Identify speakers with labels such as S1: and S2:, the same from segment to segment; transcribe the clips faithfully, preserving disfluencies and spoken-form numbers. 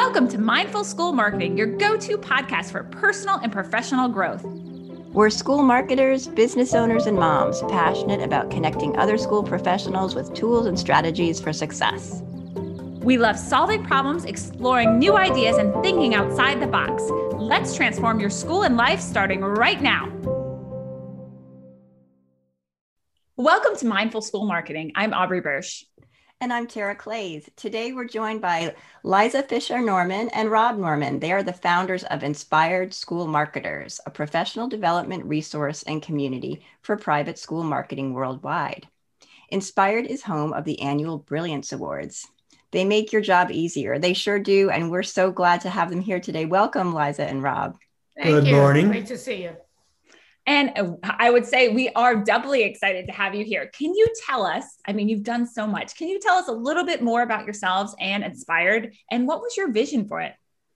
S1: Welcome to Mindful School Marketing, your go-to podcast for personal and professional growth.
S2: We're school marketers, business owners, and moms passionate about connecting other school professionals with tools and strategies for success.
S1: We love solving problems, exploring new ideas, and thinking outside the box. Let's transform your school and life starting right now. Welcome to Mindful School Marketing. I'm Aubrey Bursch.
S2: And I'm Tara Clays. Today we're joined by Liza Fisher Norman and Rob Norman. They are the founders of Inspired School Marketers, a professional development resource and community for private school marketing worldwide. Inspired is home of the annual Brilliance Awards. They make your job easier. They sure do. And we're so glad to have them here today. Welcome, Liza and Rob.
S3: Thank
S4: Good
S3: you.
S4: morning.
S3: Great to see you.
S1: And I would say we are doubly excited to have you here. Can you tell us, I mean, you've done so much. Can you tell us a little bit more about yourselves and Inspired, and what was your vision for it?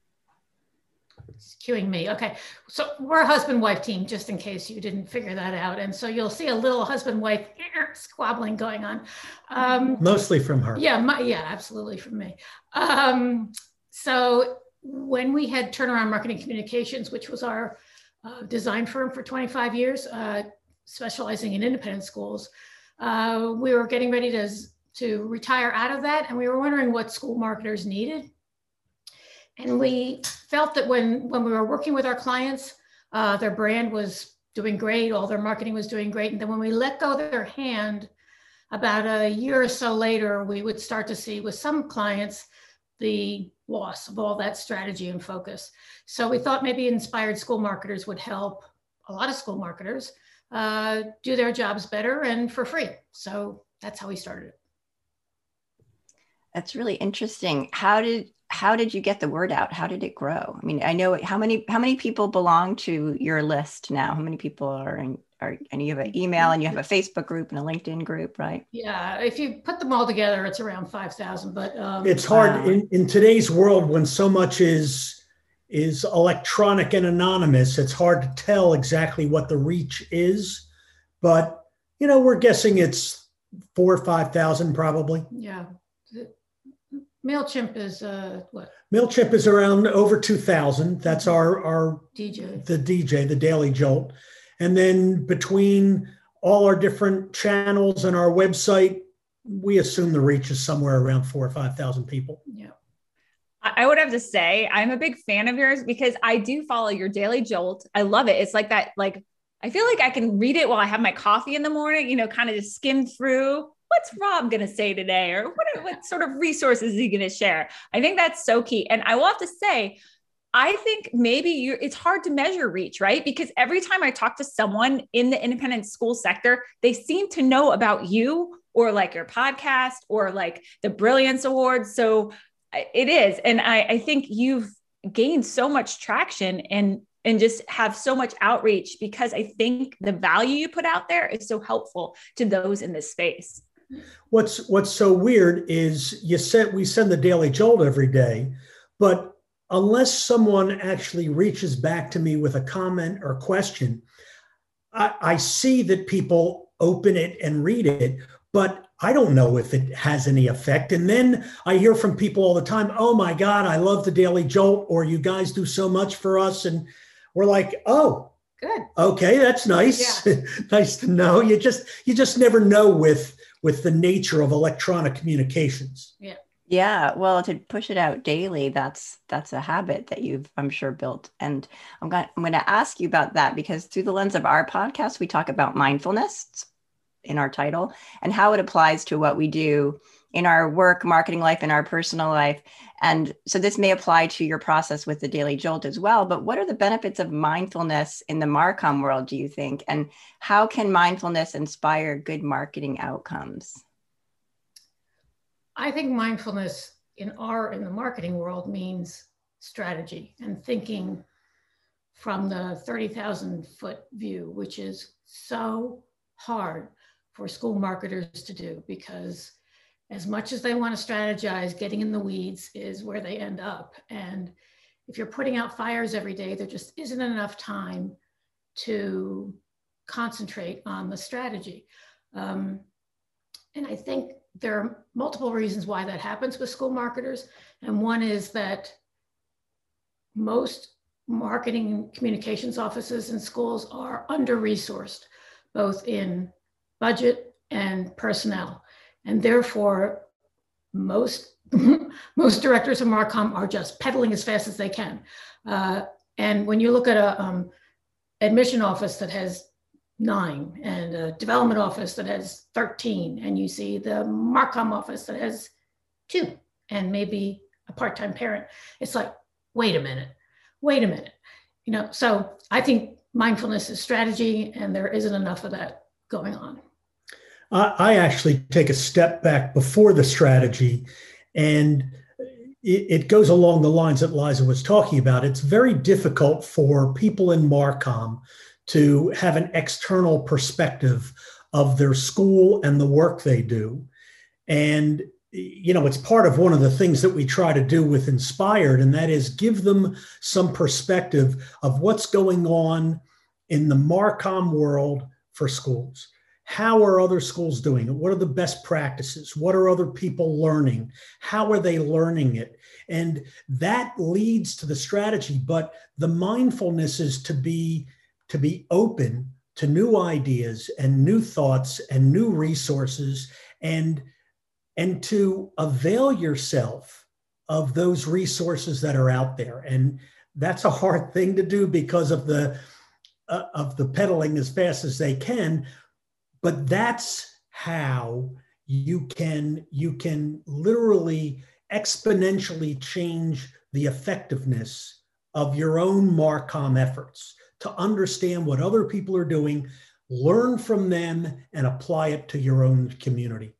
S3: It's cueing me. Okay. So we're a husband-wife team, just in case you didn't figure that out. And so you'll see a little husband-wife squabbling going on. Um,
S4: Mostly from her.
S3: yeah, my, yeah, absolutely from me. Um, so when we had Turnaround Marketing Communications, which was our Uh, design firm for twenty-five years, uh, specializing in independent schools. Uh, we were getting ready to, to retire out of that, and we were wondering what school marketers needed. And we felt that when, when we were working with our clients, uh, their brand was doing great, all their marketing was doing great. And then when we let go of their hand, about a year or so later, we would start to see with some clients the loss of all that strategy and focus. So we thought maybe Inspired School Marketers would help a lot of school marketers uh, do their jobs better and for free. So that's how we started it.
S2: That's really interesting. How did how did you get the word out? How did it grow? I mean, I know how many how many people belong to your list now? How many people are in? Are, and you have an email and you have a Facebook group and a LinkedIn group, right?
S3: Yeah, if you put them all together, it's around five thousand. But um,
S4: It's hard
S2: Wow.
S4: in, in today's world when so much is is electronic and anonymous. It's hard to tell exactly what the reach is, but you know, we're guessing it's four or five thousand probably.
S3: yeah, MailChimp is uh, what?
S4: MailChimp is around over two thousand. That's our our
S3: D J.
S4: the D J, the Daily Jolt. And then between all our different channels and our website, we assume the reach is somewhere around four or five thousand people.
S3: Yeah.
S1: I would have to say I'm a big fan of yours because I do follow your Daily Jolt. I love it. It's like that, like, I feel like I can read it while I have my coffee in the morning, you know, kind of just skim through. What's Rob going to say today? Or what, what sort of resources is he going to share? I think that's so key. And I will have to say, I think maybe you it's hard to measure reach, right? Because every time I talk to someone in the independent school sector, they seem to know about you or like your podcast or like the Brilliance Awards. So it is. And I, I think you've gained so much traction and, and just have so much outreach because I think the value you put out there is so helpful to those in this space.
S4: What's what's so weird is you said we send the Daily Jolt every day, but unless someone actually reaches back to me with a comment or question, I, I see that people open it and read it, but I don't know if it has any effect. And then I hear from people all the time, oh my God, I love the Daily Jolt, or you guys do so much for us. And we're like, oh,
S3: Good.
S4: okay, that's nice.
S3: Yeah.
S4: Nice to know. You just you just never know with, with the nature of electronic communications.
S3: Yeah.
S2: Yeah, well, to push it out daily, that's that's a habit that you've, I'm sure, built. And I'm going I'm going to ask you about that because through the lens of our podcast, we talk about mindfulness in our title and how it applies to what we do in our work, marketing life, and our personal life. And so this may apply to your process with the Daily Jolt as well. But what are the benefits of mindfulness in the Marcom world, do you think? And how can mindfulness inspire good marketing outcomes?
S3: I think mindfulness in our, in the marketing world means strategy and thinking from the thirty thousand foot view, which is so hard for school marketers to do because as much as they want to strategize, getting in the weeds is where they end up. And if you're putting out fires every day, there just isn't enough time to concentrate on the strategy. Um, and I think there are multiple reasons why that happens with school marketers. And one is that most marketing and communications offices in schools are under-resourced, both in budget and personnel. And therefore, most, most directors of Marcom are just pedaling as fast as they can. Uh, and when you look at a um, admission office that has nine and a development office that has thirteen, and you see the Marcom office that has two and maybe a part-time parent, it's like, wait a minute, wait a minute. You know, so I think mindfulness is strategy, and there isn't enough of that going on.
S4: I, I actually take a step back before the strategy, and it, it goes along the lines that Liza was talking about. It's very difficult for people in Marcom to have an external perspective of their school and the work they do. And, you know, it's part of one of the things that we try to do with Inspired, and that is give them some perspective of what's going on in the Marcom world for schools. How are other schools doing it? What are the best practices? What are other people learning? How are they learning it? And that leads to the strategy, but the mindfulness is to be to be open to new ideas and new thoughts and new resources, and, and to avail yourself of those resources that are out there. And that's a hard thing to do because of the, uh, of the pedaling as fast as they can. But that's how you can, you can literally exponentially change the effectiveness of your own Marcom efforts, to understand what other people are doing, learn from them, and apply it to your own community.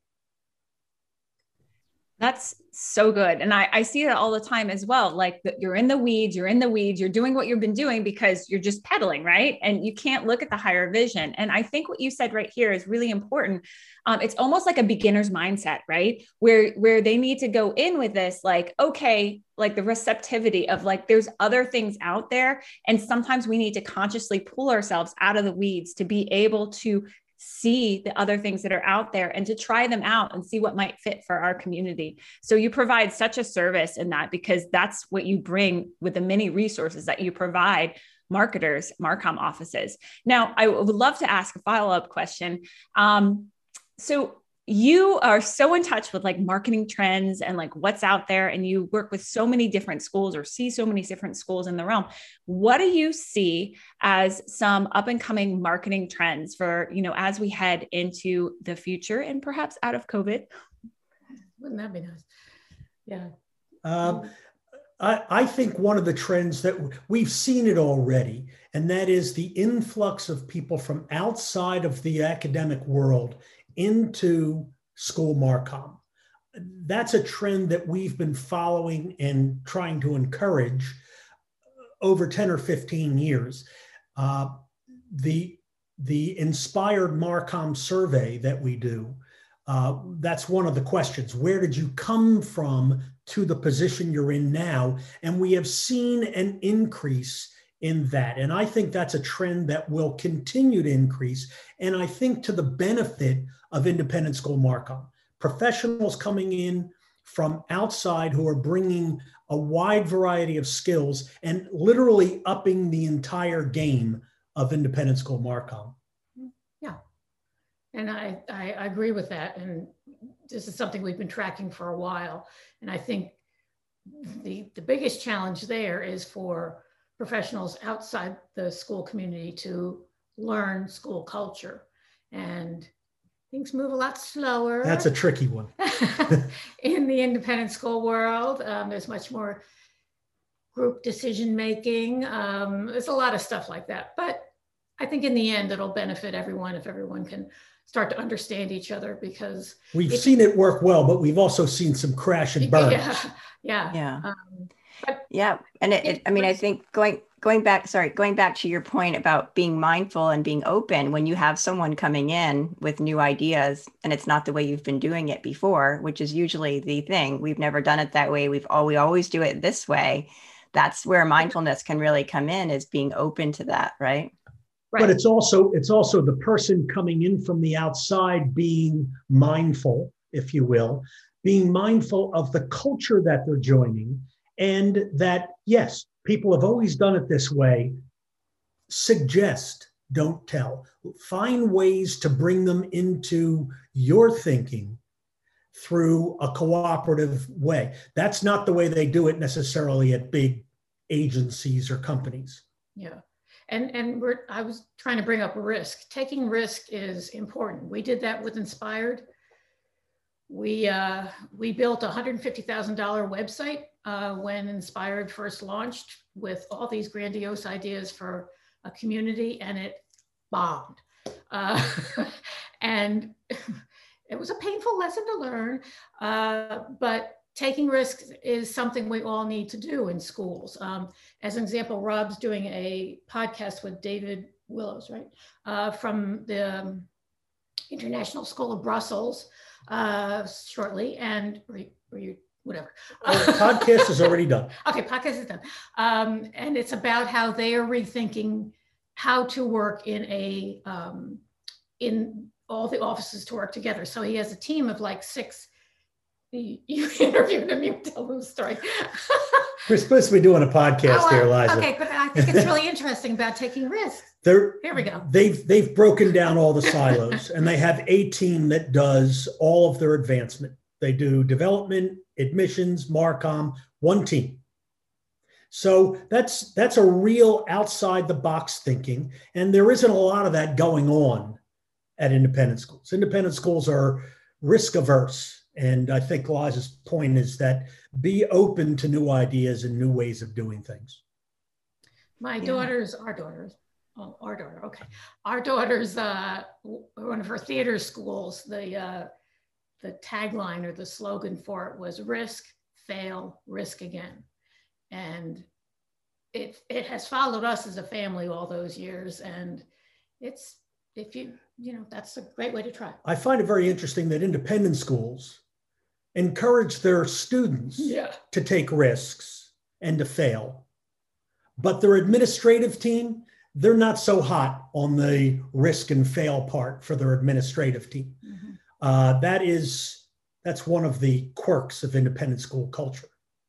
S1: That's so good. And I, I see that all the time as well. Like the, you're in the weeds, you're in the weeds, you're doing what you've been doing because you're just pedaling, right? And you can't look at the higher vision. And I think what you said right here is really important. Um, it's almost like a beginner's mindset, right? Where, where they need to go in with this, like, okay, like the receptivity of like, there's other things out there. And sometimes we need to consciously pull ourselves out of the weeds to be able to see the other things that are out there and to try them out and see what might fit for our community. So you provide such a service in that, because that's what you bring with the many resources that you provide marketers, Marcom offices. Now, I would love to ask a follow-up question. Um, so you are so in touch with like marketing trends and like what's out there, and you work with so many different schools or see so many different schools in the realm. What do you see as some up and coming marketing trends for, you know, as we head into the future and perhaps out of COVID?
S3: Wouldn't that be nice? Yeah.
S4: Um, I, I think one of the trends that we've seen it already, and that is the influx of people from outside of the academic world into school Marcom. That's a trend that we've been following and trying to encourage over ten or fifteen years. Uh, the, the Inspired Marcom survey that we do, uh, that's one of the questions. Where did you come from to the position you're in now? And we have seen an increase in that. And I think that's a trend that will continue to increase. And I think to the benefit of independent school Marcom, professionals coming in from outside who are bringing a wide variety of skills and literally upping the entire game of independent school Marcom.
S3: Yeah. And I, I agree with that. And this is something we've been tracking for a while. And I think the, the biggest challenge there is for professionals outside the school community to learn school culture. And things move a lot slower.
S4: That's a tricky one.
S3: In the independent school world, um, there's much more group decision making. Um, there's a lot of stuff like that. But I think in the end, it'll benefit everyone if everyone can start to understand each other, because
S4: we've seen it work well, but we've also seen some crash and burn.
S3: Yeah, yeah,
S2: yeah.
S3: Um,
S2: but yeah, and it, it, I mean, I think going going back, sorry, going back to your point about being mindful and being open, when you have someone coming in with new ideas and it's not the way you've been doing it before, which is usually the thing. We've never done it that way. We've all we always do it this way. That's where mindfulness can really come in, is being open to that, right?
S3: Right.
S4: But it's also it's also the person coming in from the outside being mindful, if you will, being mindful of the culture that they're joining, and that, yes, People have always done it this way. Suggest, don't tell. Find ways to bring them into your thinking through a cooperative way. That's not the way they do it necessarily at big agencies or companies.
S3: Yeah. And, and we're, I was trying to bring up risk. Taking risk is important. We did that with Inspired. We, uh, we built a one hundred fifty thousand dollars website uh, when Inspired first launched, with all these grandiose ideas for a community, and it bombed. Uh, and it was a painful lesson to learn, uh, but taking risks is something we all need to do in schools. Um, as an example, Rob's doing a podcast with David Willows, right? Uh, from the um, International School of Brussels uh, shortly, and or you, or you, whatever.
S4: Oh, the podcast is already done.
S3: Okay, podcast is done. Um, and it's about how they are rethinking how to work in a, um, in all the offices to work together. So he has a team of like six. You, you interviewed him, you tell them the story.
S4: We're supposed to be doing a podcast
S3: oh,
S4: here, Liza.
S3: Okay, but I think it's really interesting about taking risks.
S4: They're,
S3: Here we go.
S4: They've, they've broken down all the silos, and they have a team that does all of their advancement. They do development, admissions, Marcom, one team. So that's, that's a real outside the box thinking. And there isn't a lot of that going on at independent schools. Independent schools are risk averse. And I think Liza's point is that be open to new ideas and new ways of doing things.
S3: My
S2: Yeah.
S3: daughters, our daughters, oh, our daughter, okay. Our daughter's, uh, one of her theater schools, the, uh, the tagline or the slogan for it was risk, fail, risk again. And it, it has followed us as a family all those years. And it's, if you, you know, that's a great way to try.
S4: I find it very interesting that independent schools encourage their students
S3: Yeah.
S4: to take risks and to fail. But their administrative team, they're not so hot on the risk and fail part for their administrative team.
S3: Mm-hmm.
S4: Uh, that is, that's one of the quirks of independent school culture.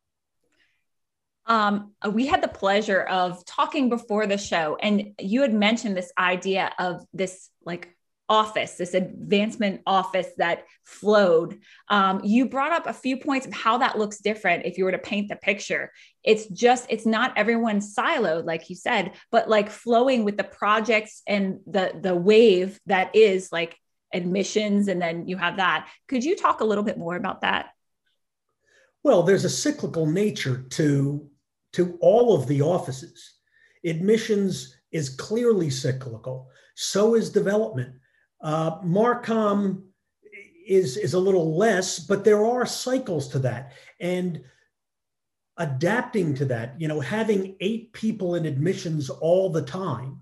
S1: Um, we had the pleasure of talking before the show, and you had mentioned this idea of this like office, this advancement office that flowed. Um, you brought up a few points of how that looks different if you were to paint the picture. It's just, it's not everyone siloed, like you said, but like flowing with the projects and the, the wave that is like admissions. And then you have that. Could you talk a little bit more about that?
S4: Well, there's a cyclical nature to, to all of the offices. Admissions is clearly cyclical. So is development. Uh, Marcom is, is a little less, but there are cycles to that. And adapting to that, you know, having eight people in admissions all the time,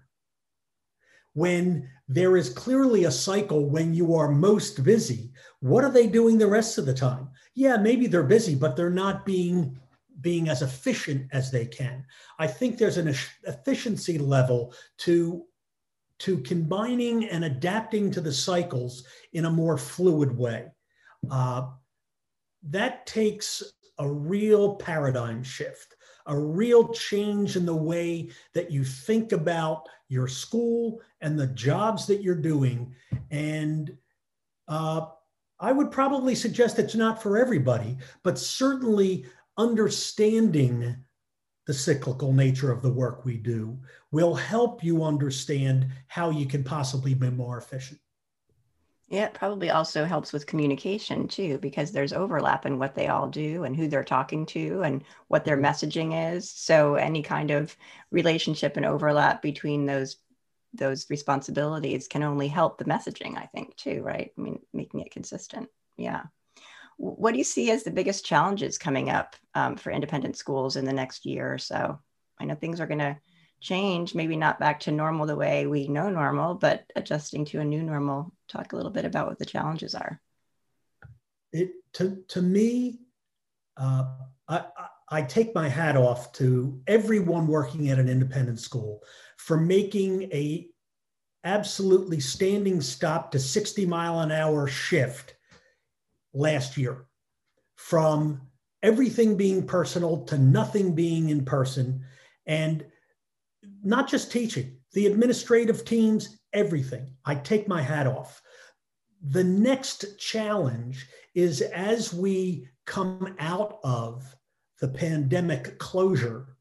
S4: when there is clearly a cycle when you are most busy, what are they doing the rest of the time? Yeah, maybe they're busy, but they're not being, being as efficient as they can. I think there's an efficiency level to to combining and adapting to the cycles in a more fluid way. Uh, that takes a real paradigm shift, a real change in the way that you think about your school and the jobs that you're doing. And uh, I would probably suggest it's not for everybody, but certainly understanding the cyclical nature of the work we do will help you understand how you can possibly be more efficient.
S2: Yeah, it probably also helps with communication too, because there's overlap in what they all do and who they're talking to and what their messaging is. So any kind of relationship and overlap between those those responsibilities can only help the messaging, I think, too, right? I mean, making it consistent. Yeah. What do you see as the biggest challenges coming up um, for independent schools in the next year or so? I know things are going to change, maybe not back to normal the way we know normal, but adjusting to a new normal. Talk a little bit about what the challenges are.
S4: It, to, to me, uh, I, I, I take my hat off to everyone working at an independent school for making a absolutely standing stop to sixty mile an hour shift last year, from everything being personal to nothing being in person, And not just teaching, the administrative teams, everything. I take my hat off. The next challenge is, as we come out of the pandemic closure,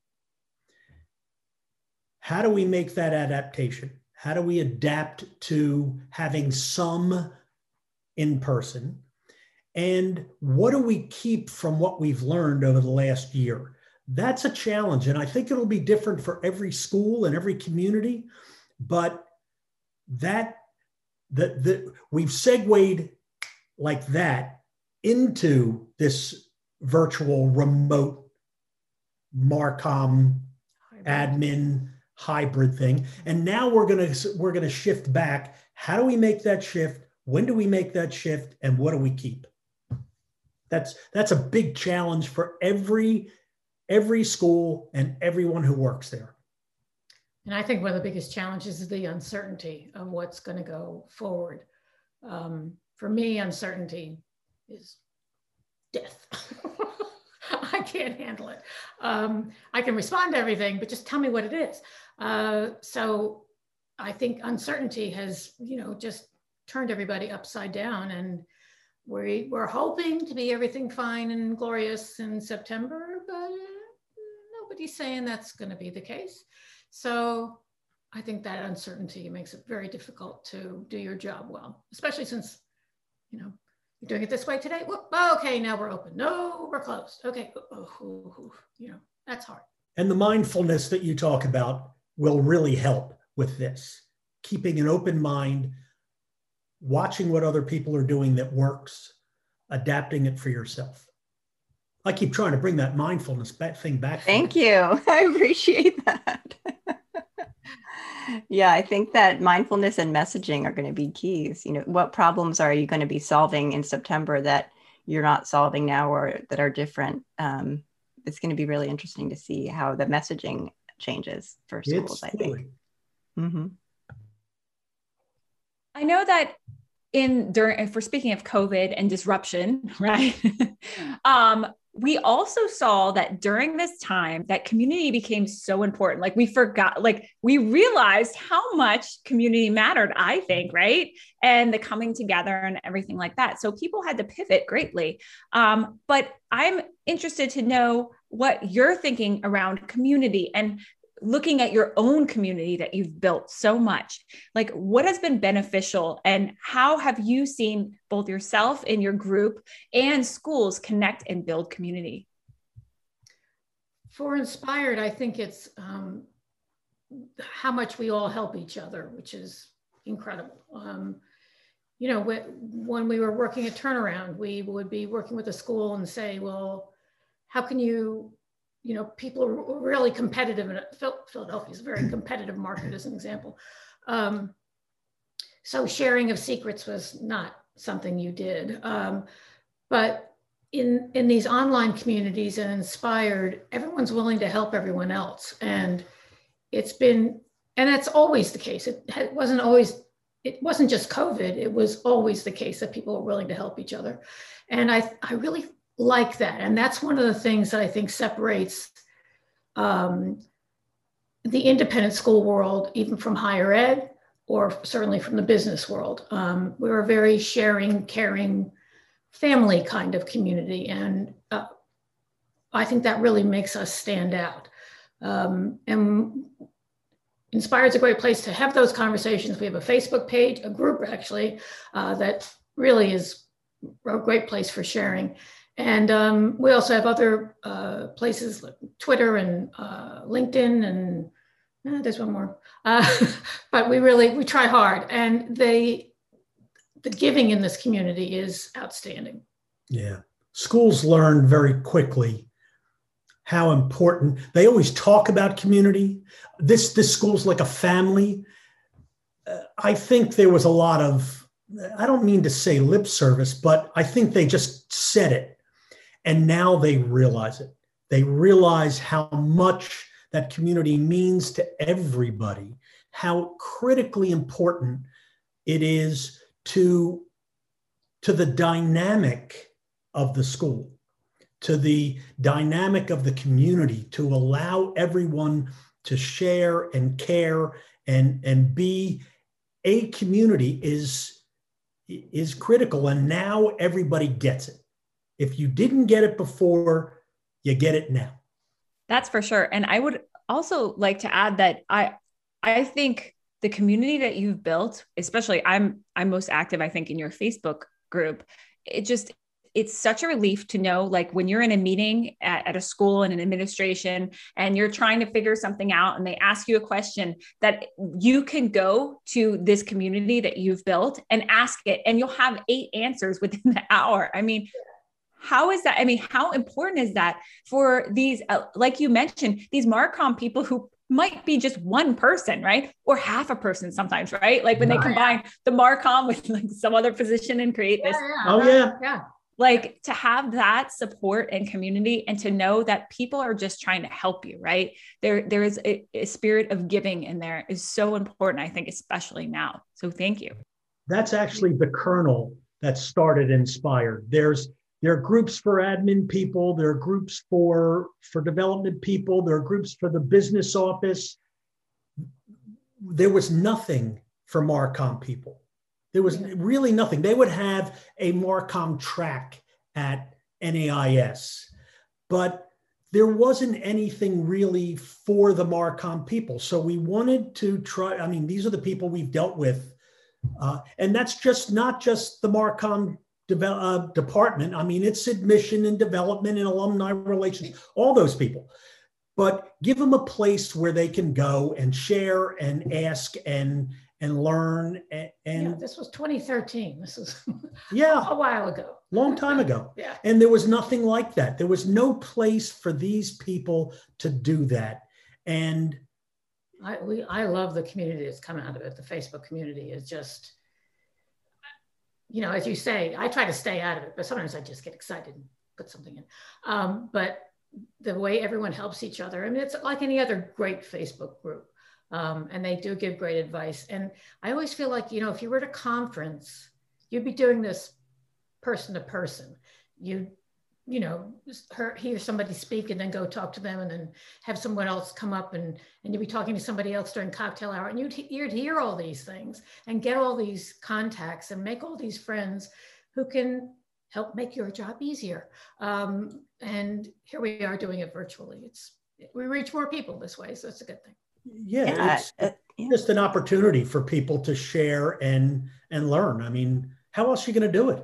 S4: how do we make that adaptation? How do we adapt to having some in person? And what do we keep from what we've learned over the last year? That's a challenge. And I think it'll be different for every school and every community. But that, that, that we've segued like that into this virtual remote Marcom admin hybrid thing. And now we're going to, we're going to shift back. How do we make that shift? When do we make that shift? And what do we keep? That's, that's a big challenge for every, every school and everyone who works there.
S3: And I think one of the biggest challenges is the uncertainty of what's going to go forward. Um, for me, uncertainty is death. I can't handle it. Um, I can respond to everything, but just tell me what it is. Uh, so I think uncertainty has, you know, just turned everybody upside down, and we, we're hoping to be everything fine and glorious in September, but nobody's saying that's going to be the case. So I think that uncertainty makes it very difficult to do your job well, especially since, you know, you're doing it this way today. Whoop, okay, now we're open. No, we're closed. Okay, oh, oh, oh, you know, that's hard.
S4: And the mindfulness that you talk about will really help with this. Keeping an open mind, watching what other people are doing that works, adapting it for yourself. I keep trying to bring that mindfulness back, thing back.
S2: Thank you. I appreciate that. Yeah, I think that mindfulness and messaging are going to be keys. You know, what problems are you going to be solving in September that you're not solving now or that are different? Um, it's going to be really interesting to see how the messaging changes for schools, I think. Mm-hmm.
S1: I know that in during, if we're speaking of COVID and disruption, right? um, we also saw that during this time that community became so important. Like we forgot, like we realized how much community mattered, I think, right? And the coming together and everything like that. So people had to pivot greatly. Um, but I'm interested to know what you're thinking around community and looking at your own community that you've built so much. Like what has been beneficial and how have you seen both yourself and your group and schools connect and build community?
S3: For Inspired, I think it's um, how much we all help each other, which is incredible. Um, you know, when we were working at Turnaround, we would be working with a school and say, well, how can you you know, people are really competitive, and Philadelphia is a very competitive market as an example. Um, so sharing of secrets was not something you did. Um, but in, in these online communities and Inspired, everyone's willing to help everyone else. And it's been, and that's always the case. It, it wasn't always, it wasn't just COVID, it was always the case that people were willing to help each other. And I, I really like that. And that's one of the things that I think separates um, the independent school world, even from higher ed, or certainly from the business world. Um, we're a very sharing, caring, family kind of community. And uh, I think that really makes us stand out. Um, and Inspired is a great place to have those conversations. We have a Facebook page, a group actually, uh, that really is a great place for sharing. And um, we also have other uh, places like Twitter and uh, LinkedIn, and eh, there's one more. Uh, but we really, we try hard, and they, the giving in this community is outstanding.
S4: Yeah, schools learn very quickly how important, they always talk about community. This, this school's like a family. Uh, I think there was a lot of, I don't mean to say lip service, but I think they just said it. And now they realize it. They realize how much that community means to everybody, how critically important it is to, to the dynamic of the school. to the dynamic of the community, to allow everyone to share and care and, and be a community is, is critical. And now everybody gets it. If you didn't get it before, you get it now.
S1: That's for sure. And I would also like to add that I, I think the community that you've built, especially I'm, I'm most active, I think, in your Facebook group. It just, it's such a relief to know, like when you're in a meeting at, at a school and an administration and you're trying to figure something out and they ask you a question, that you can go to this community that you've built and ask it, and you'll have eight answers within the hour. I mean, how is that? I mean, how important is that for these, uh, like you mentioned, these Marcom people who might be just one person, right? Or half a person sometimes, right? Like when they combine the Marcom with like some other position and create this.
S3: Yeah, yeah.
S4: Oh yeah.
S3: Yeah.
S1: Like to have that support and community, and to know that people are just trying to help you, right? There, there is a, a spirit of giving in there is so important, I think, especially now. So thank you.
S4: That's actually the kernel that started Inspired. There's, there are groups for admin people, there are groups for, for development people, there are groups for the business office. There was nothing for Marcom people. There was really nothing. They would have a Marcom track at N A I S, but there wasn't anything really for the Marcom people. So we wanted to try, I mean, these are the people we've dealt with. Uh, and that's just not just the Marcom de- uh, department. I mean, it's admission and development and alumni relations, all those people. But give them a place where they can go and share and ask and and learn. And, and
S3: yeah, this was twenty thirteen. This was
S4: yeah,
S3: a while ago.
S4: Long time ago.
S3: Yeah.
S4: And there was nothing like that. There was no place for these people to do that. And
S3: I, we, I love the community that's come out of it. The Facebook community is just, you know, as you say, I try to stay out of it, but sometimes I just get excited and put something in. Um, but the way everyone helps each other, I mean, it's like any other great Facebook group. Um, and they do give great advice. And I always feel like, you know, if you were at a conference, you'd be doing this person to person. You, you know, hear, hear somebody speak and then go talk to them, and then have someone else come up and, and you'd be talking to somebody else during cocktail hour, and you'd, you'd hear all these things and get all these contacts and make all these friends who can help make your job easier. Um, and here we are doing it virtually. It's, we reach more people this way, so it's a good thing.
S4: yeah,
S2: Yeah,
S4: it's
S2: uh, yeah.
S4: just an opportunity for people to share and and learn. I mean, how else are you going to do it?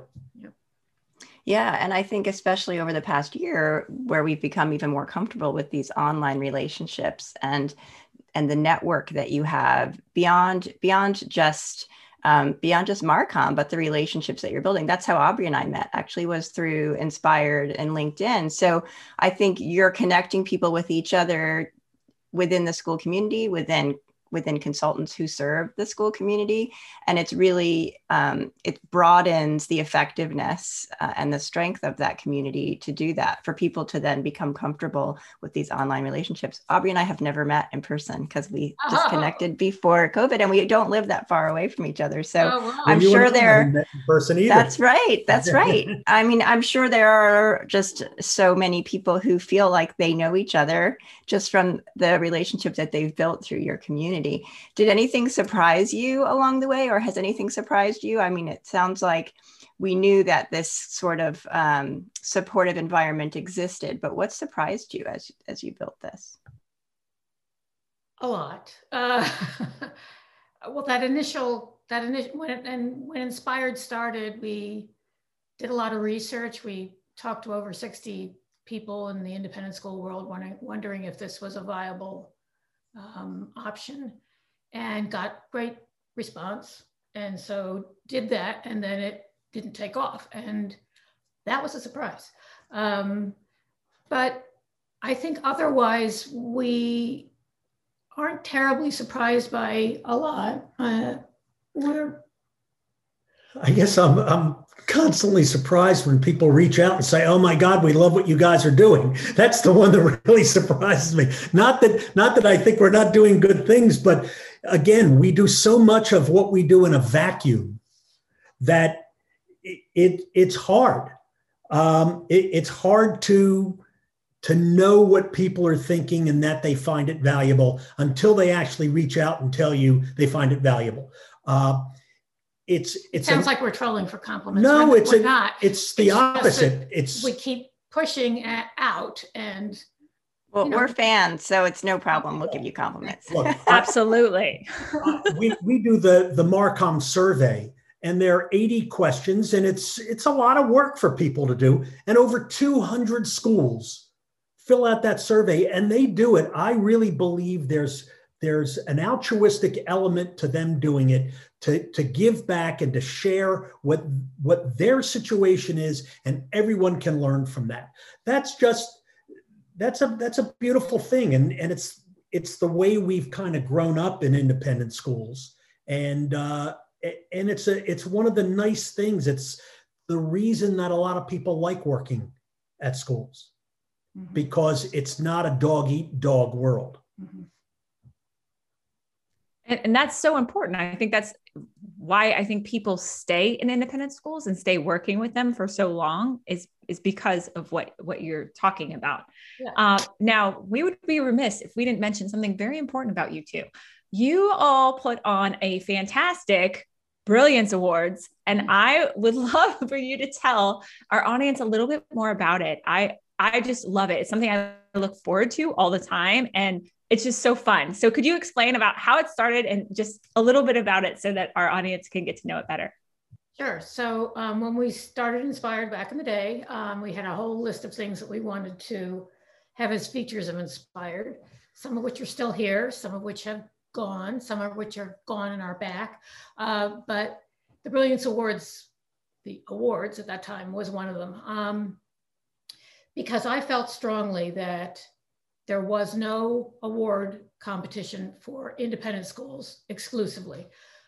S2: Yeah, and I think especially over the past year, where we've become even more comfortable with these online relationships and and the network that you have beyond beyond just um, beyond just Marcom, but the relationships that you're building. That's how Aubrey and I met, actually, was through Inspired and LinkedIn. So I think you're connecting people with each other within the school community, within within consultants who serve the school community. And it's really, um, it broadens the effectiveness uh, and the strength of that community to do that, for people to then become comfortable with these online relationships. Aubrey and I have never met in person because we just
S3: Oh.
S2: connected before COVID, and we don't live that far away from each other. So
S3: Oh, wow.
S2: I'm
S4: You
S2: sure
S4: and I
S2: there,
S4: haven't met in person either.
S2: that's right. That's right. I mean, I'm sure there are just so many people who feel like they know each other just from the relationship that they've built through your community. Did anything surprise you along the way, or has anything surprised you? I mean, it sounds like we knew that this sort of um, supportive environment existed, but what surprised you as, as you built this?
S3: A lot. Uh, well, that initial, that initial, when, it, and when Inspired started, we did a lot of research. We talked to over sixty people in the independent school world, wondering, wondering if this was a viable um, option, and got great response. And so did that, and then it didn't take off. And that was a surprise. Um, but I think otherwise we aren't terribly surprised by a lot. Uh, we're
S4: I guess I'm I'm constantly surprised when people reach out and say, "Oh my God, we love what you guys are doing." That's the one that really surprises me. Not that not that I think we're not doing good things, but again, we do so much of what we do in a vacuum that it, it it's hard. Um, it, it's hard to to know what people are thinking and that they find it valuable until they actually reach out and tell you they find it valuable. Uh, it's
S3: It
S4: it's
S3: sounds
S4: a,
S3: like we're trolling for compliments.
S4: no,
S3: We're-
S4: it's
S3: we're
S4: a,
S3: not.
S4: it's the
S3: It's just
S4: opposite.
S3: that
S4: It's
S3: We keep pushing it out, and
S2: Well,
S3: you know.
S2: we're fans, so it's no problem. We'll give you compliments.
S4: look, I-
S1: Absolutely.
S4: we we do the the Marcom survey, and there are eighty questions, and it's it's a lot of work for people to do, and over two hundred schools fill out that survey, and they do it. I really believe there's there's an altruistic element to them doing it, to to give back and to share what what their situation is, and everyone can learn from that. That's just that's a that's a beautiful thing, and and it's it's the way we've kind of grown up in independent schools, and uh, and it's a it's one of the nice things. It's the reason that a lot of people like working at schools,
S3: Mhm.
S4: because it's not a dog eat dog world.
S3: Mhm.
S1: And, and that's so important. I think that's why I think people stay in independent schools and stay working with them for so long is, is because of what, what you're talking about.
S3: Yeah.
S1: Uh, now, we would be remiss if we didn't mention something very important about you two. You all put on a fantastic Brilliance Awards, and I would love for you to tell our audience a little bit more about it. I, I just love it. It's something I look forward to all the time, and it's just so fun. So could you explain about how it started and just a little bit about it so that our audience can get to know it better?
S3: Sure. So um, when we started Inspired back in the day, um, we had a whole list of things that we wanted to have as features of Inspired, some of which are still here, some of which have gone, some of which are gone in our back. Uh, but the Brilliance Awards, the awards at that time was one of them. Um, because I felt strongly that there was no award competition for independent schools exclusively.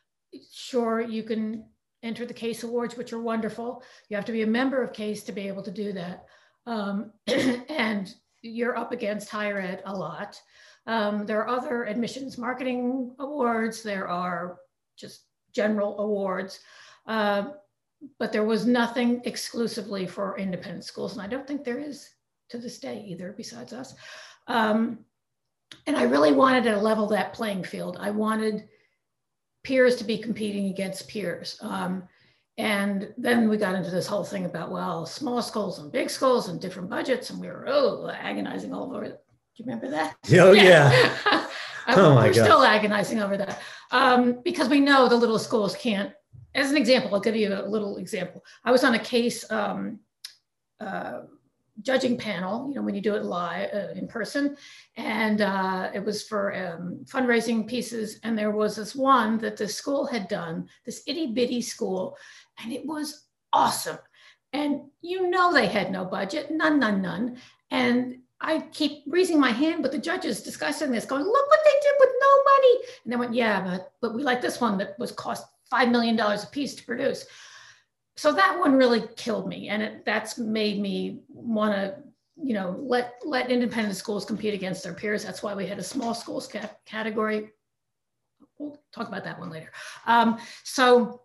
S3: Sure, you can enter the CASE Awards, which are wonderful. You have to be a member of CASE to be able to do that. Um, and you're up against higher ed a lot. Um, there are other admissions marketing awards. There are just general awards. Uh, but there was nothing exclusively for independent schools. And I don't think there is to this day either, besides us. Um, and I really wanted to level that playing field. I wanted peers to be competing against peers. Um, and then we got into this whole thing about, well, small schools and big schools and different budgets. And we were, oh, agonizing all over it. Do you remember that?
S4: Oh, yeah. Oh, my
S3: We're
S4: God.
S3: still agonizing over that. Um, because we know the little schools can't. As an example, I'll give you a little example. I was on a CASE um, uh, judging panel, you know, when you do it live uh, in person, and uh, it was for um, fundraising pieces. And there was this one that the school had done, this itty bitty school, and it was awesome. And you know, they had no budget, none, none, none. And I keep raising my hand with the judges discussing this, going, look what they did with no money. And they went, yeah, but, but we like this one that was cost five million dollars a piece to produce. So that one really killed me. And it, that's made me want to, you know, let, let independent schools compete against their peers. That's why we had a small schools ca- category. We'll talk about that one later. Um, so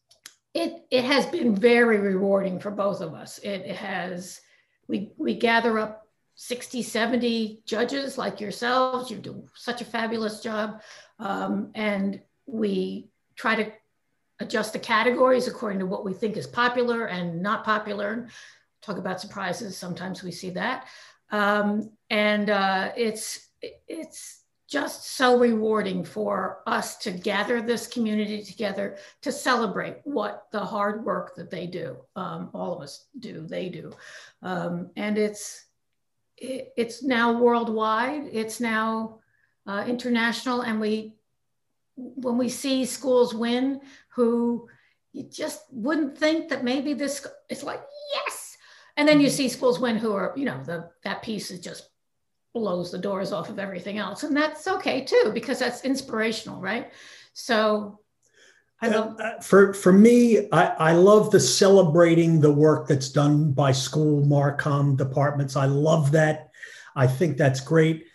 S3: it, it has been very rewarding for both of us. It, it has, we, we gather up sixty, seventy judges like yourselves. You do such a fabulous job. Um, and we try to adjust the categories according to what we think is popular and not popular. Talk about surprises. Sometimes we see that. Um, and uh, it's, it's just so rewarding for us to gather this community together to celebrate what the hard work that they do. Um, all of us do, they do. Um, and it's, it, it's now worldwide. It's now uh, international. And we, when we see schools win, who you just wouldn't think that maybe this, it's like, yes. And then you see schools win who are, you know, the, that piece is just blows the doors off of everything else. And that's okay too, because that's inspirational, right? So I love.
S4: Uh, for, for me, I, I love the celebrating the work that's done by school Marcom departments. I love that. I think that's great.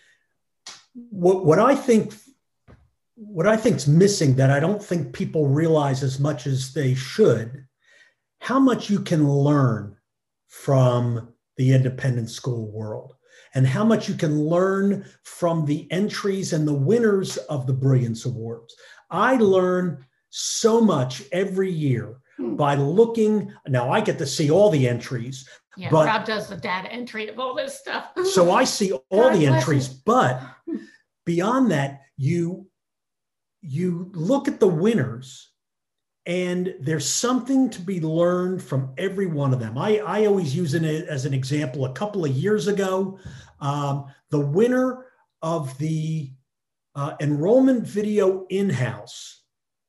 S4: What, what I think What I think is missing that I don't think people realize as much as they should, how much you can learn from the independent school world, and how much you can learn from the entries and the winners of the Brilliance Awards. I learn so much every year by looking. Now I get to see all the entries.
S3: Yeah,
S4: but,
S3: Rob does the data entry of all this stuff.
S4: So I see all
S3: God
S4: the
S3: bless
S4: entries,
S3: him.
S4: but beyond that, you, you look at the winners, and there's something to be learned from every one of them. I, I always use it as an example. A couple of years ago, um, the winner of the uh, enrollment video in-house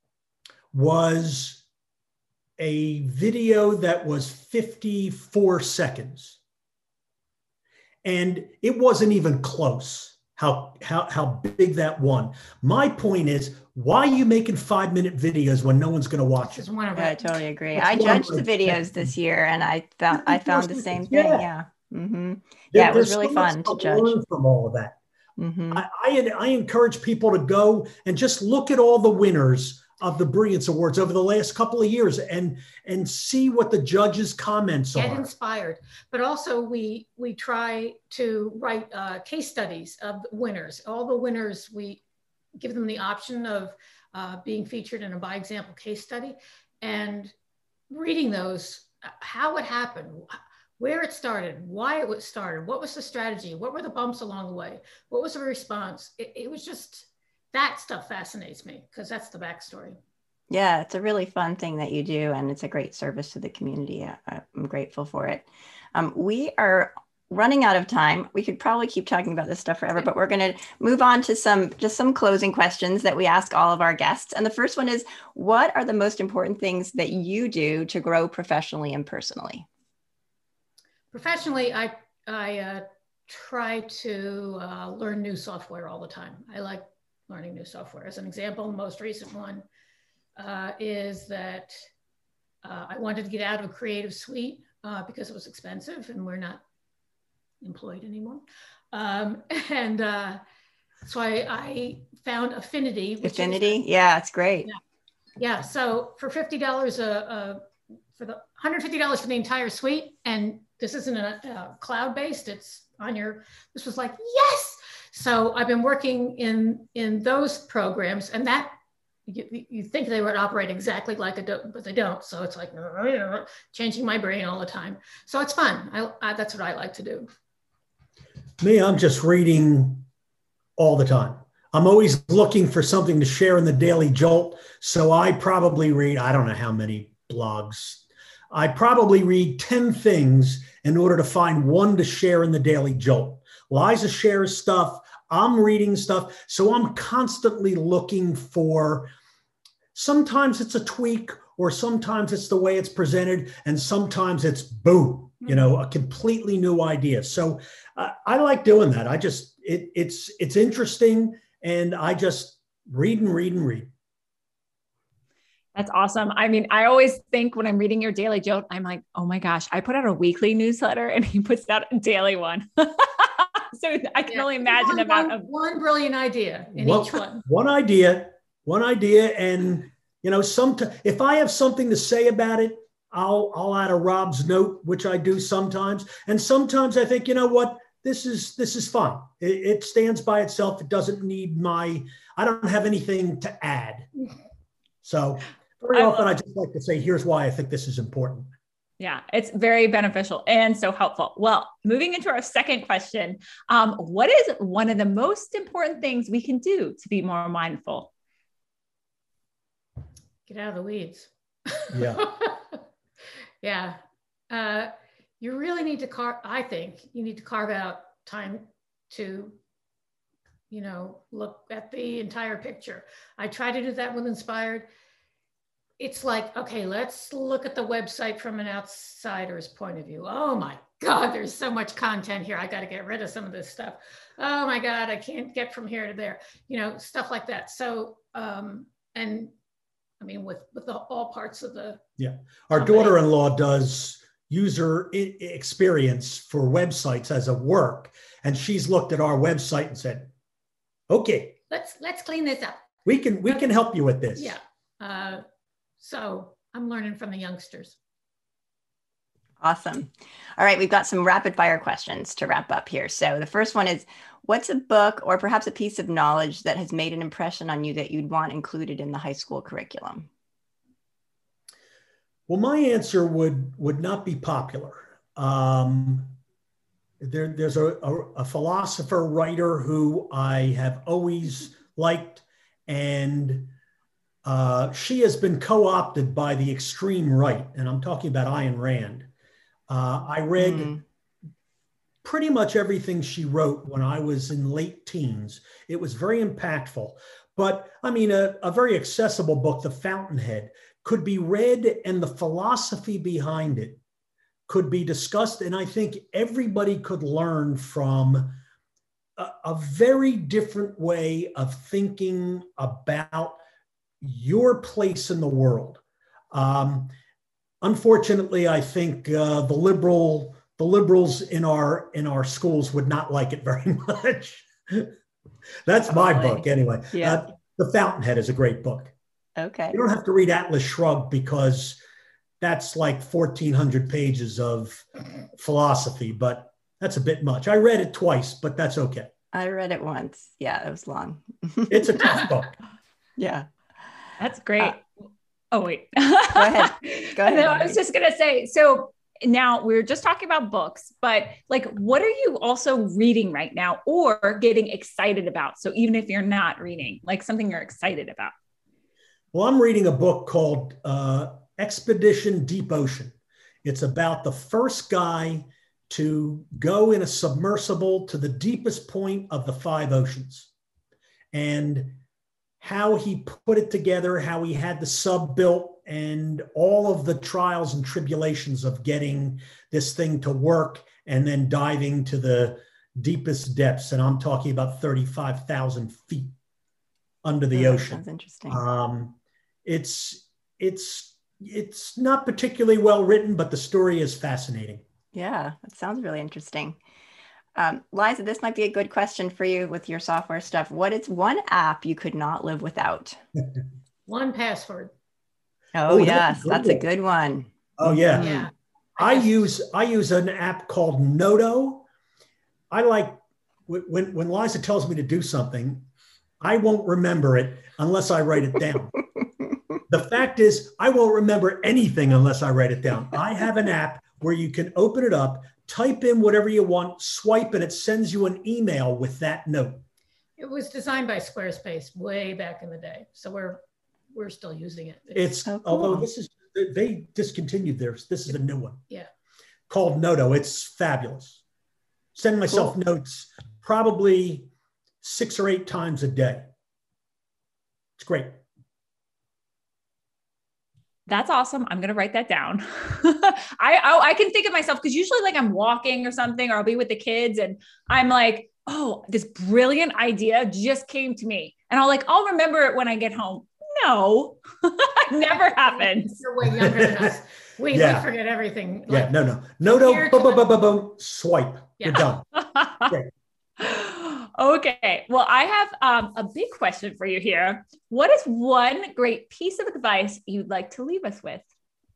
S4: was a video that was fifty-four seconds. And it wasn't even close how, how, how big that won. My point is, why are you making five minute videos when no one's going to watch it?
S3: One of
S2: Yeah, I
S3: it.
S2: totally agree.
S4: That's
S2: I
S4: one
S2: judged
S4: of
S2: the
S4: my-
S2: videos this year, and I found I found the same thing.
S4: Yeah.
S2: Yeah. Mm-hmm.
S4: There-
S2: Yeah, it was
S4: there's
S2: really
S4: so much
S2: fun to
S4: to
S2: judge.
S4: learn from all of that.
S2: Mm-hmm.
S4: I, I, I encourage people to go and just look at all the winners of the Brilliance Awards over the last couple of years and, and see what the judges' comments
S3: Get
S4: are.
S3: inspired, but also we we try to write uh, case studies of the winners. All the winners, we give them the option of uh, being featured in a by example case study, and reading those, how it happened, where it started, why it was started, what was the strategy, what were the bumps along the way, what was the response. It, it was just, that stuff fascinates me because that's the backstory.
S2: Yeah, it's a really fun thing that you do, and it's a great service to the community. I, I'm grateful for it. Um, we are running out of time. We could probably keep talking about this stuff forever, but we're going to move on to some just some closing questions that we ask all of our guests. And the first one is, what are the most important things that you do to grow professionally and personally?
S3: Professionally, I, I uh, try to uh, learn new software all the time. I like learning new software. As an example, the most recent one uh, is that uh, I wanted to get out of Creative Suite uh, because it was expensive and we're not employed anymore. Um, and uh, so I, I found Affinity. Which
S2: Affinity,
S3: is,
S2: yeah, it's great.
S3: Yeah. yeah, so for fifty dollars, a, a, for the one hundred fifty dollars for the entire suite, and this isn't a, a cloud-based, it's on your, this was like, yes! So I've been working in, in those programs, and that, you, you think they would operate exactly like Adobe, but they don't. So it's like, changing my brain all the time. So it's fun. I, I, that's what I like to do.
S4: Me, I'm just reading all the time. I'm always looking for something to share in the Daily Jolt. So I probably read, I don't know how many blogs. I probably read ten things in order to find one to share in the Daily Jolt. Liza shares stuff. I'm reading stuff. So I'm constantly looking for, sometimes it's a tweak, or sometimes it's the way it's presented, and sometimes it's boom, you know, a completely new idea. So uh, I like doing that. I just, it, it's, it's interesting, and I just read and read and read.
S1: That's awesome. I mean, I always think when I'm reading your Daily Jolt, I'm like, oh my gosh, I put out a weekly newsletter and he puts out a daily one. So I can
S3: Yeah.
S1: only imagine the amount
S3: one,
S1: of
S3: one brilliant idea in
S4: Well,
S3: each one.
S4: One idea, one idea. And, you know, some, if I have something to say about it, I'll, I'll add a Rob's note, which I do sometimes. And sometimes I think, you know what, this is, this is fun. It, it stands by itself. It doesn't need my, I don't have anything to add. So very
S1: I
S4: often I
S1: love-
S4: just like to say, here's why I think this is important.
S1: Yeah, it's very beneficial and so helpful. Well, moving into our second question, um, what is one of the most important things we can do to be more mindful?
S3: Get out of the weeds.
S4: Yeah.
S3: Yeah. Uh, you really need to carve, I think you need to carve out time to, you know, look at the entire picture. I try to do that with Inspired. It's like, okay, let's look at the website from an outsider's point of view. Oh my God, there's so much content here. I got to get rid of some of this stuff. Oh my God, I can't get from here to there, you know, stuff like that. So, um, and I mean, with, with the, all parts of the.
S4: Yeah. Our
S3: company.
S4: daughter-in-law does user I- experience for websites as a work. And she's looked at our website and said, okay,
S3: Let's, let's clean this up.
S4: we can, we can help you with this.
S3: Yeah. Uh, so I'm learning from the youngsters.
S2: Awesome. All right, we've got some rapid fire questions to wrap up here. So the first one is, what's a book or perhaps a piece of knowledge that has made an impression on you that you'd want included in the high school curriculum?
S4: Well, my answer would would not be popular. Um, there, there's a, a, a philosopher writer who I have always liked, and uh, she has been co-opted by the extreme right, and I'm talking about Ayn Rand. Uh, I read mm. pretty much everything she wrote when I was in late teens. It was very impactful. But I mean, a, a very accessible book, The Fountainhead, could be read and the philosophy behind it could be discussed. And I think everybody could learn from a, a very different way of thinking about your place in the world. Um, unfortunately, I think uh, the liberal the liberals in our in our schools would not like it very much. That's my
S2: Totally.
S4: book anyway.
S2: Yeah.
S4: Uh, The Fountainhead is a great book.
S2: Okay.
S4: You don't have to read Atlas Shrugged because that's like fourteen hundred pages of philosophy, but that's a bit much. I read it twice, but that's okay.
S2: I read it once. Yeah, it was long.
S4: It's a tough book.
S2: Yeah.
S1: That's great. Uh, oh, wait.
S2: Go ahead. Go ahead.
S1: No, I was just going to say, so now we were just talking about books, but like, what are you also reading right now or getting excited about? So even if you're not reading, like something you're excited about.
S4: Well, I'm reading a book called uh, Expedition Deep Ocean. It's about the first guy to go in a submersible to the deepest point of the five oceans, and how he put it together, how he had the sub built, and all of the trials and tribulations of getting this thing to work and then diving to the deepest depths. And I'm talking about thirty-five thousand feet under the
S2: Oh,
S4: ocean.
S2: That's interesting.
S4: Um, it's, it's, it's not particularly well written, but the story is fascinating.
S2: Yeah, that sounds really interesting. Um, Liza, this might be a good question for you with your software stuff. What is one app you could not live without?
S3: one Password.
S2: Oh,
S4: Oh,
S2: yes,
S4: that's a good
S2: that's a
S4: one.
S2: good one.
S4: Oh yeah.
S3: Yeah.
S4: I
S3: guess-
S4: use I use an app called Noto. I like when when Liza tells me to do something, I won't remember it unless I write it down. The fact is, I won't remember anything unless I write it down. I have an app where you can open it up, type in whatever you want, swipe, and it sends you an email with that note.
S3: It was designed by Squarespace way back in the day. So we're we're still using it.
S4: It's
S2: Oh, cool.
S4: although this is they discontinued theirs. This is a new one.
S3: Yeah.
S4: Called Noto. It's fabulous. Send myself
S2: Cool.
S4: notes probably six or eight times a day. It's great.
S1: That's awesome. I'm going to write that down. I, I I can think of myself because usually like I'm walking or something, or I'll be with the kids and I'm like, oh, this brilliant idea just came to me. And I'll like, I'll remember it when I get home. No, it never happens.
S3: You're way younger than us. We,
S4: Yeah.
S3: we forget everything.
S4: Yeah,
S3: Like,
S4: no, no. Noto,
S3: Here
S4: boom,
S3: to-
S4: boom, boom, boom, boom, swipe. You're
S3: Yeah.
S4: done. Great.
S1: Okay. Well, I have um, a big question for you here. What is one great piece of advice you'd like to leave us with?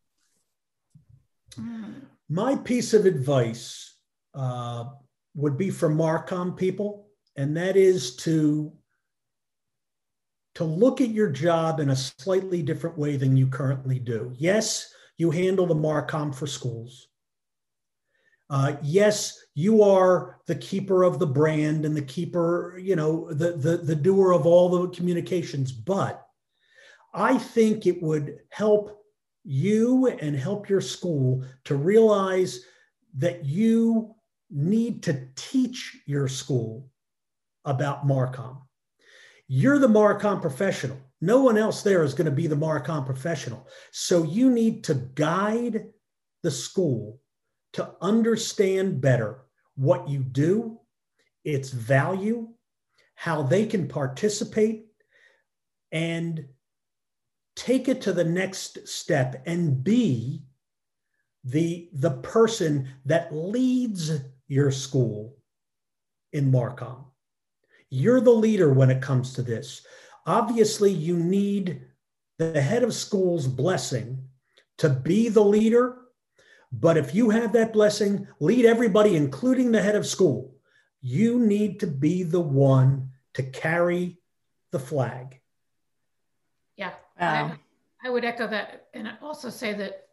S3: mm,
S4: My piece of advice uh, would be for Marcom people, and that is to, to look at your job in a slightly different way than you currently do. Yes, you handle the Marcom for schools. Uh, yes, you are the keeper of the brand and the keeper, you know, the, the, the doer of all the communications. But I think it would help you and help your school to realize that you need to teach your school about Marcom. You're the Marcom professional. No one else there is going to be the Marcom professional. So you need to guide the school to understand better what you do, its value, how they can participate, and take it to the next step and be the, the person that leads your school in Marcom. You're the leader when it comes to this. Obviously, you need the head of school's blessing to be the leader, But if you have that blessing, lead everybody, including the head of school. You need to be the one to carry the flag.
S3: Yeah,
S2: Wow.
S3: I, I would echo that. And I also say that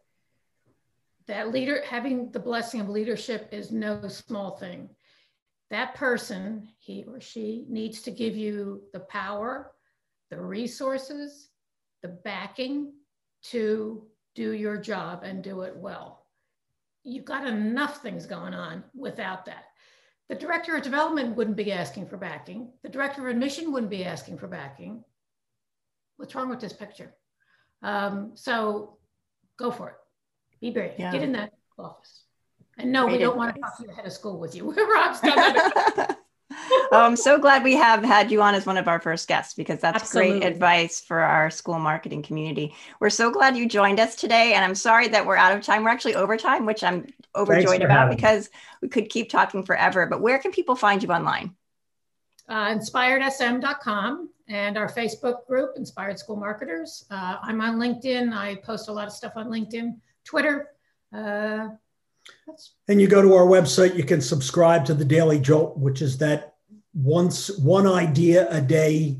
S3: that leader, having the blessing of leadership is no small thing. That person, he or she, needs to give you the power, the resources, the backing to do your job and do it well. You've got enough things going on without that. The director of development wouldn't be asking for backing. The director of admission wouldn't be asking for backing. What's wrong with this picture? Um, so go for it. Be brave.
S2: Yeah.
S3: Get in that office. And no,
S2: Great
S3: we don't want to
S2: advice.
S3: talk to the head of school with you. Rob's done that.
S2: Oh, I'm so glad we have had you on as one of our first guests, because that's
S1: Absolutely.
S2: great advice for our school marketing community. We're so glad you joined us today. And I'm sorry that we're out of time. We're actually over time, which I'm overjoyed
S4: for
S2: about
S4: having me.
S2: because we could keep talking forever. But where can people find you online?
S3: uh, inspired S M dot com and our Facebook group, Inspired School Marketers. Uh, I'm on LinkedIn. I post a lot of stuff on LinkedIn, Twitter. Uh, that's
S4: And you go to our website, you can subscribe to the Daily Jolt, which is that once one idea a day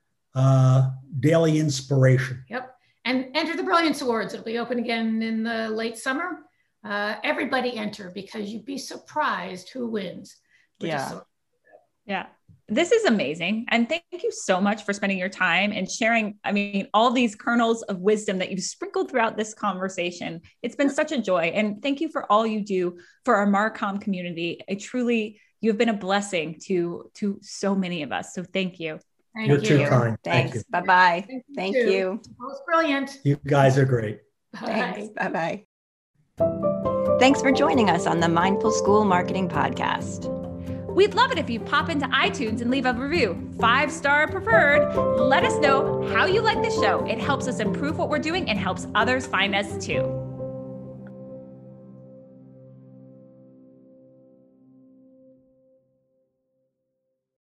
S4: uh, daily inspiration.
S3: Yep. And enter the Brilliance Awards. It'll be open again in the late summer. Uh, everybody enter, because you'd be surprised who wins. We're just
S2: Yeah.
S3: so-
S1: Yeah. This is amazing. And thank you so much for spending your time and sharing, I mean, all these kernels of wisdom that you've sprinkled throughout this conversation. It's been such a joy. And thank you for all you do for our Marcom community. I truly, you've been a blessing to, to so many of us. So thank you.
S3: Thank
S4: You're
S3: you.
S4: too kind. Thank
S2: Thanks.
S4: you.
S2: Bye-bye.
S3: Thank you
S2: Thank
S3: too.
S2: you.
S3: That was brilliant.
S4: You guys are great.
S2: Thanks.
S3: Bye.
S2: Bye-bye. Thanks for joining us on the Mindful School Marketing Podcast.
S1: We'd love it if you pop into iTunes and leave a review, five star preferred. Let us know how you like the show. It helps us improve what we're doing and helps others find us too.